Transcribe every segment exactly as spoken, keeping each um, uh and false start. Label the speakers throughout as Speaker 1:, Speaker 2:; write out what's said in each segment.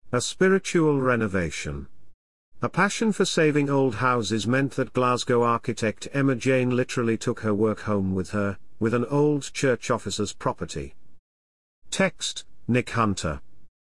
Speaker 1: A spiritual renovation. A passion for saving old houses meant that Glasgow architect Emma Jane literally took her work home with her, with an old church officer's property. Text, Nick Hunter.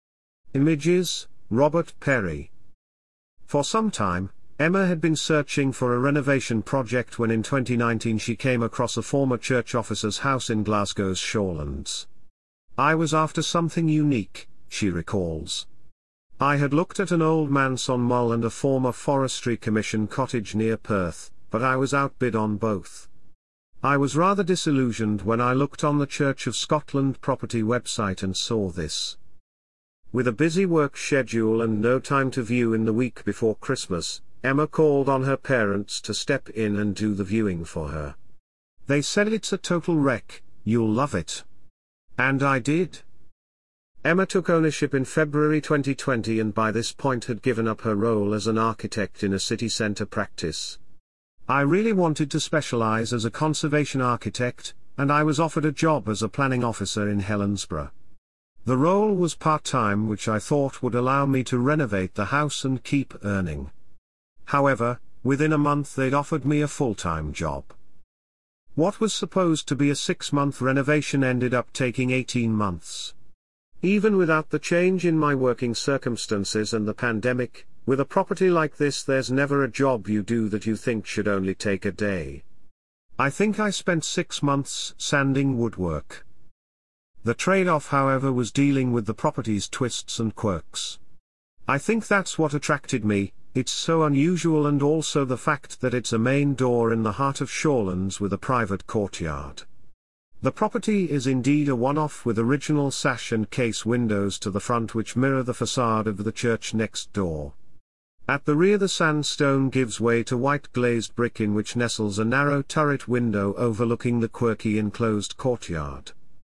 Speaker 1: Images, Robert Perry. For some time, Emma had been searching for a renovation project when in twenty nineteen she came across a former church officer's house in Glasgow's Shawlands. "I was after something unique," she recalls. "I had looked at an old manse on Mull and a former Forestry Commission cottage near Perth, but I was outbid on both. I was rather disillusioned when I looked on the Church of Scotland property website and saw this." With a busy work schedule and no time to view in the week before Christmas, Emma called on her parents to step in and do the viewing for her. "They said it's a total wreck, you'll love it." And I did. Emma took ownership in February twenty twenty and by this point had given up her role as an architect in a city centre practice. "I really wanted to specialise as a conservation architect, and I was offered a job as a planning officer in Helensburgh. The role was part-time, which I thought would allow me to renovate the house and keep earning. However, within a month they'd offered me a full-time job. What was supposed to be a six-month renovation ended up taking eighteen months. Even without the change in my working circumstances and the pandemic, with a property like this there's never a job you do that you think should only take a day. I think I spent six months sanding woodwork. The trade-off, however, was dealing with the property's twists and quirks. I think that's what attracted me. It's so unusual, and also the fact that it's a main door in the heart of Shawlands with a private courtyard. The property is indeed a one-off with original sash and case windows to the front which mirror the facade of the church next door. At the rear the sandstone gives way to white glazed brick in which nestles a narrow turret window overlooking the quirky enclosed courtyard.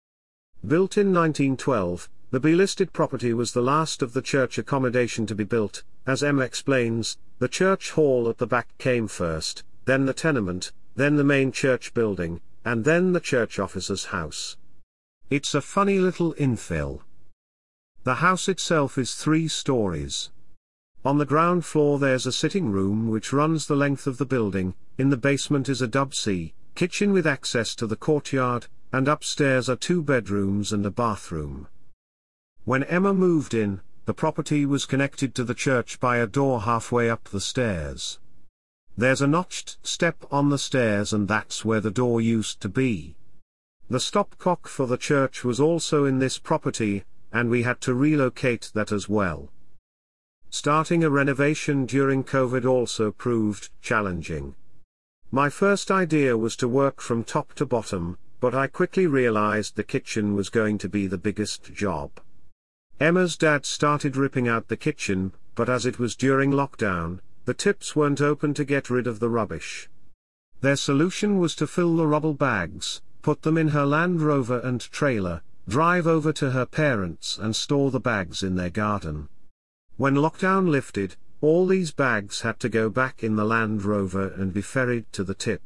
Speaker 1: Built in nineteen twelve, the B-listed property was the last of the church accommodation to be built. As Emma explains, the church hall at the back came first, then the tenement, then the main church building, and then the church officer's house. It's a funny little infill. The house itself is three stories. On the ground floor there's a sitting room which runs the length of the building, in the basement is a dub-C kitchen with access to the courtyard, and upstairs are two bedrooms and a bathroom. When Emma moved in, the property was connected to the church by a door halfway up the stairs. There's a notched step on the stairs and that's where the door used to be. The stopcock for the church was also in this property, and we had to relocate that as well. Starting a renovation during COVID also proved challenging. My first idea was to work from top to bottom, but I quickly realized the kitchen was going to be the biggest job. Emma's dad started ripping out the kitchen, but as it was during lockdown, the tips weren't open to get rid of the rubbish. Their solution was to fill the rubble bags, put them in her Land Rover and trailer, drive over to her parents and store the bags in their garden. When lockdown lifted, all these bags had to go back in the Land Rover and be ferried to the tip.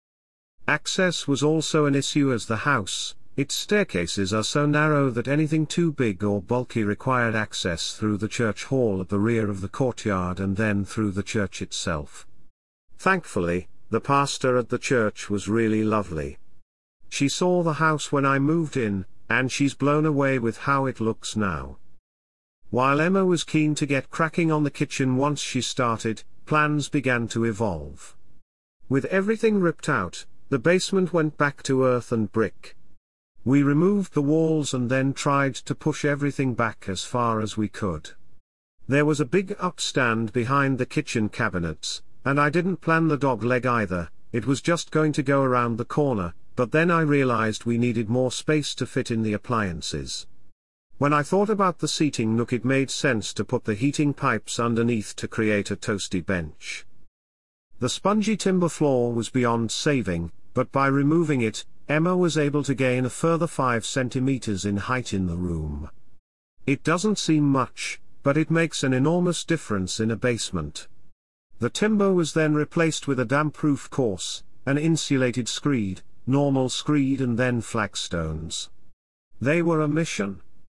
Speaker 1: Access was also an issue as the house, its staircases are so narrow that anything too big or bulky required access through the church hall at the rear of the courtyard and then through the church itself. Thankfully, the pastor at the church was really lovely. She saw the house when I moved in, and she's blown away with how it looks now. While Emma was keen to get cracking on the kitchen once she started, plans began to evolve. With everything ripped out, the basement went back to earth and brick. We removed the walls and then tried to push everything back as far as we could. There was a big upstand behind the kitchen cabinets, and I didn't plan the dog leg either, it was just going to go around the corner, but then I realized we needed more space to fit in the appliances. When I thought about the seating nook, it made sense to put the heating pipes underneath to create a toasty bench. The spongy timber floor was beyond saving, but by removing it, Emma was able to gain a further five centimeters in height in the room. It doesn't seem much, but it makes an enormous difference in a basement. The timber was then replaced with a damp-proof course, an insulated screed, normal screed and then flagstones. They were a mission.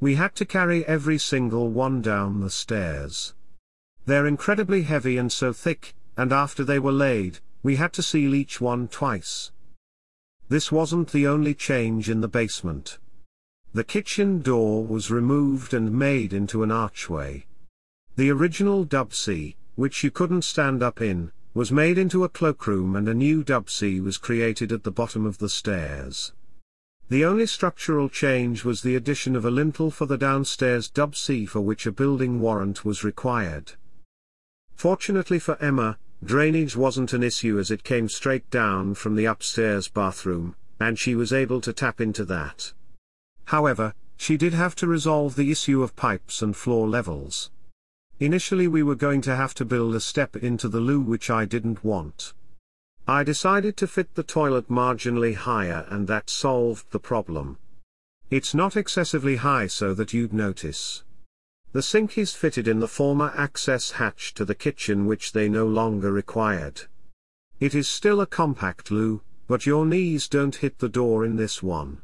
Speaker 1: We had to carry every single one down the stairs. They're incredibly heavy and so thick, and after they were laid, we had to seal each one twice. This wasn't the only change in the basement. The kitchen door was removed and made into an archway. The original dubsy, which you couldn't stand up in, was made into a cloakroom, and a new dubsy was created at the bottom of the stairs. The only structural change was the addition of a lintel for the downstairs dubsy, for which a building warrant was required. Fortunately for Emma, drainage wasn't an issue as it came straight down from the upstairs bathroom, and she was able to tap into that. However, she did have to resolve the issue of pipes and floor levels. Initially we were going to have to build a step into the loo, which I didn't want. I decided to fit the toilet marginally higher, and that solved the problem. It's not excessively high so that you'd notice. The sink is fitted in the former access hatch to the kitchen, which they no longer required. It is still a compact loo, but your knees don't hit the door in this one.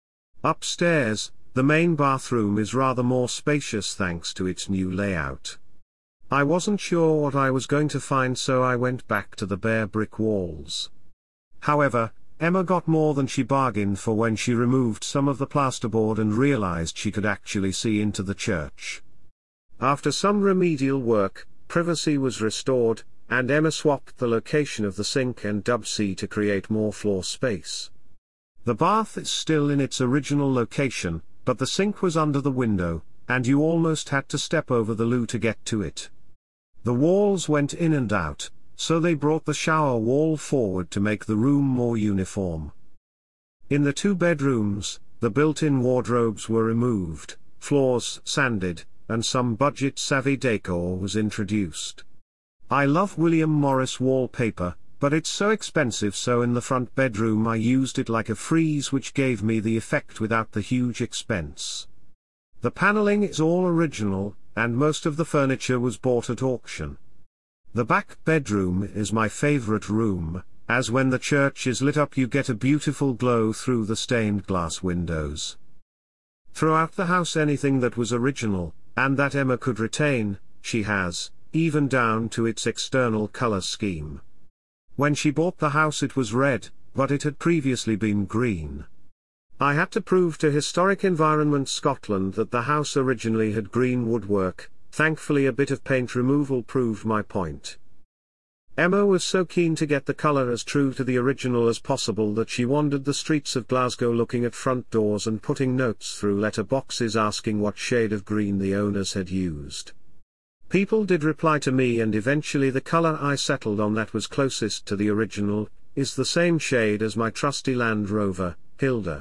Speaker 1: Upstairs, the main bathroom is rather more spacious thanks to its new layout. I wasn't sure what I was going to find, so I went back to the bare brick walls. However, Emma got more than she bargained for when she removed some of the plasterboard and realized she could actually see into the church. After some remedial work, privacy was restored, and Emma swapped the location of the sink and dubsy to create more floor space. The bath is still in its original location, but the sink was under the window, and you almost had to step over the loo to get to it. The walls went in and out, so they brought the shower wall forward to make the room more uniform. In the two bedrooms, the built-in wardrobes were removed, floors sanded, and some budget-savvy decor was introduced. I love William Morris wallpaper, but it's so expensive, so in the front bedroom I used it like a frieze, which gave me the effect without the huge expense. The paneling is all original, and most of the furniture was bought at auction. The back bedroom is my favorite room, as when the church is lit up you get a beautiful glow through the stained glass windows. Throughout the house, anything that was original, and that Emma could retain, she has, even down to its external color scheme. When she bought the house it was red, but it had previously been green. I had to prove to Historic Environment Scotland that the house originally had green woodwork. Thankfully a bit of paint removal proved my point. Emma was so keen to get the colour as true to the original as possible that she wandered the streets of Glasgow looking at front doors and putting notes through letter boxes asking what shade of green the owners had used. People did reply to me, and eventually the colour I settled on that was closest to the original is the same shade as my trusty Land Rover, Hilda.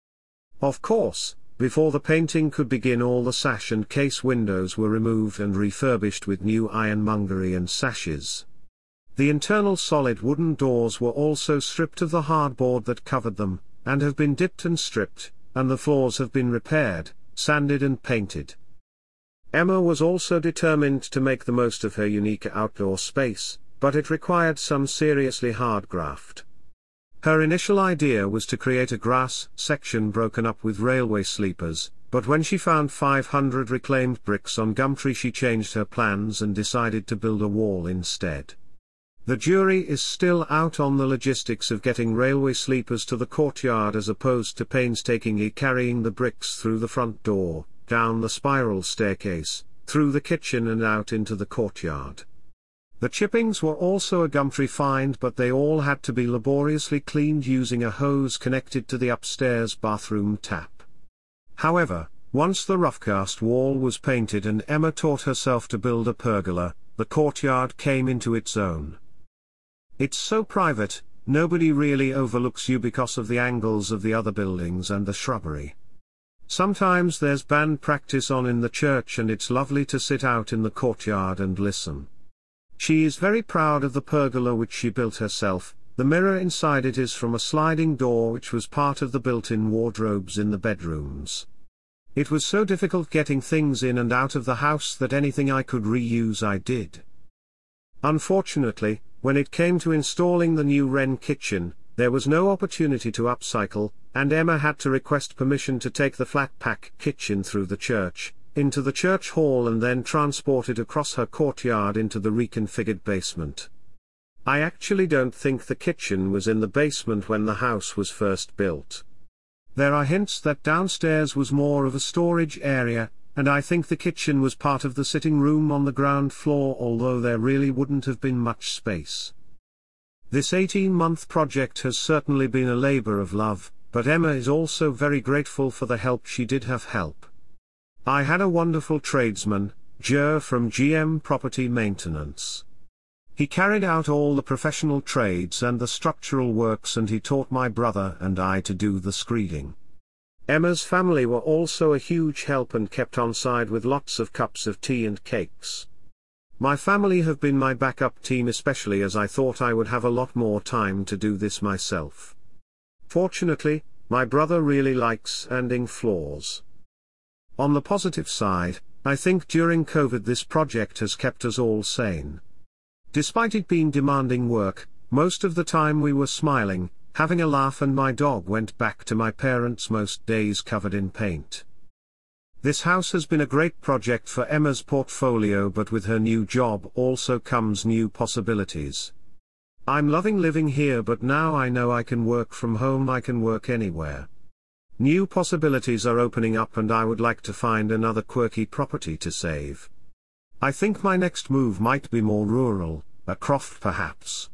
Speaker 1: Of course, before the painting could begin, all the sash and case windows were removed and refurbished with new ironmongery and sashes. The internal solid wooden doors were also stripped of the hardboard that covered them, and have been dipped and stripped, and the floors have been repaired, sanded and painted. Emma was also determined to make the most of her unique outdoor space, but it required some seriously hard graft. Her initial idea was to create a grass section broken up with railway sleepers, but when she found five hundred reclaimed bricks on Gumtree she changed her plans and decided to build a wall instead. The jury is still out on the logistics of getting railway sleepers to the courtyard as opposed to painstakingly carrying the bricks through the front door, down the spiral staircase, through the kitchen and out into the courtyard. The chippings were also a Gumtree find, but they all had to be laboriously cleaned using a hose connected to the upstairs bathroom tap. However, once the roughcast wall was painted and Emma taught herself to build a pergola, the courtyard came into its own. It's so private, nobody really overlooks you because of the angles of the other buildings and the shrubbery. Sometimes there's band practice on in the church and it's lovely to sit out in the courtyard and listen. She is very proud of the pergola which she built herself. The mirror inside it is from a sliding door which was part of the built-in wardrobes in the bedrooms. It was so difficult getting things in and out of the house that anything I could reuse I did. Unfortunately, when it came to installing the new Wren kitchen, There was no opportunity to upcycle, and Emma had to request permission to take the flat-pack kitchen through the church, into the church hall and then transport it across her courtyard into the reconfigured basement. I actually don't think the kitchen was in the basement when the house was first built. There are hints that downstairs was more of a storage area, and I think the kitchen was part of the sitting room on the ground floor, although there really wouldn't have been much space. This eighteen-month project has certainly been a labor of love, but Emma is also very grateful for the help she did have help. I had a wonderful tradesman, Jer from G M Property Maintenance. He carried out all the professional trades and the structural works, and he taught my brother and I to do the screeding. Emma's family were also a huge help and kept on side with lots of cups of tea and cakes. My family have been my backup team, especially as I thought I would have a lot more time to do this myself. Fortunately, my brother really likes sanding floors. On the positive side, I think during COVID this project has kept us all sane. Despite it being demanding work, most of the time we were smiling, having a laugh, and my dog went back to my parents most days covered in paint. This house has been a great project for Emma's portfolio, but with her new job also comes new possibilities. I'm loving living here, but now I know I can work from home, I can work anywhere. New possibilities are opening up, and I would like to find another quirky property to save. I think my next move might be more rural, a croft perhaps.